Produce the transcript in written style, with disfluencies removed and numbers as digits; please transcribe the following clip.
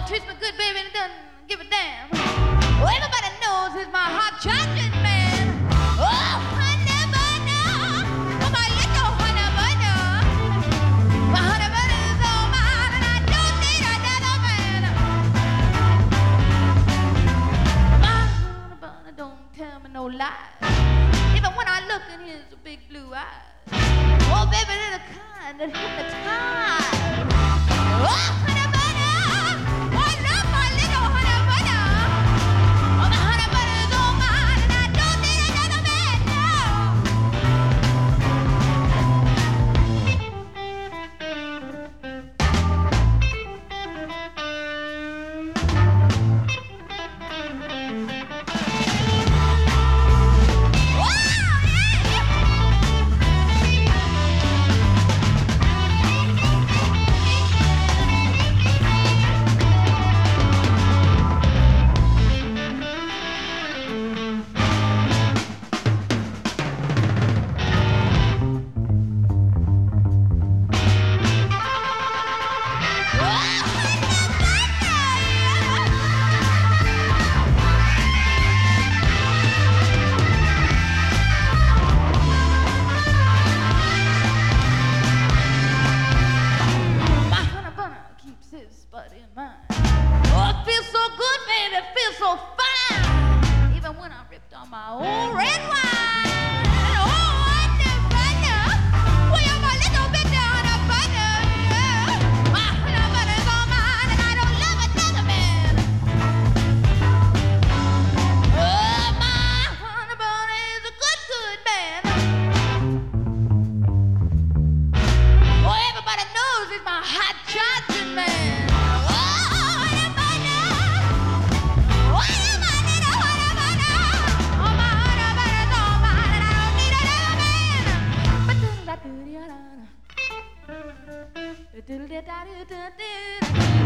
treats me good, baby, and doesn't give a damn. Oh, everybody knows he's my hot chocolate man. Oh, honey bunny, oh, my little honey bunny. My honey bunny is all mine, and I don't need another man. My honey bunny don't tell me no lies. Even when I look in his big blue eyes. Oh, baby, they're the kind that hypnotize. Oh, honey bunny, oh, I love my little honey bunny. Oh, my honey bunny is all mine, and I don't need another man, da da da da da.